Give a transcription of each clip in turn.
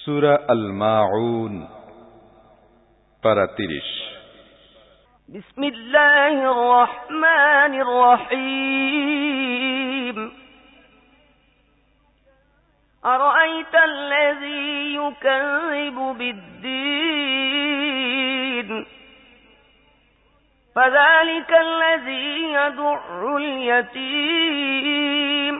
সূরা আল মাউন পারা 30। বিসমিল্লাহির রহমানির রহিম। أرأيت الذي يكذب بالدين فذلك الذي يدع اليتيم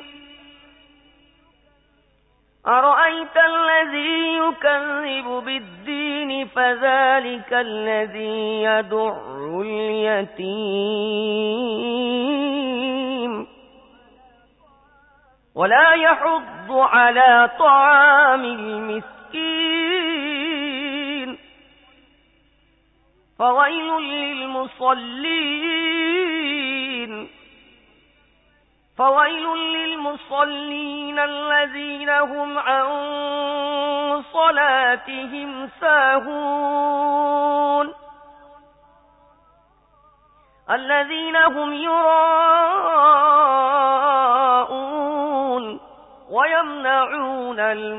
أرأيت الذي يكذب بالدين فذلك الذي يدع اليتيم ولا يحض على طعام المسكين فويل للمصلين الذين هم عن صلاتهم ساهون الذين هم يراءون ويمنعون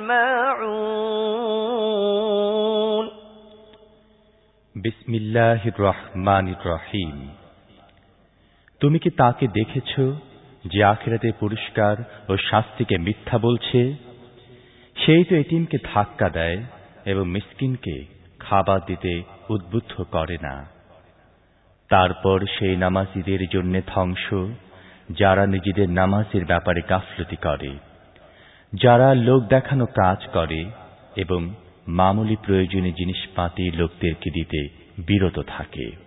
الماعون বিসমিল্লাহির রহমানির রহিম। তুমি কি তাকে দেখেছো যে আখিরাতের পুরস্কার ও শাস্তিকে মিথ্যা বলছে? সেই তো এতিমকে ধাক্কা দেয় এবং মিসকিনকে খাবার দিতে উদ্বুদ্ধ করে না। তারপর সেই নামাজীদের জন্য ধ্বংস যারা নিজেদের নামাজের ব্যাপারে গাফলতি করে, যারা লোক দেখানো কাজ করে এবং মামুলি প্রয়োজনীয় জিনিসপাতি লোকদেরকে দিতে বিরত থাকে।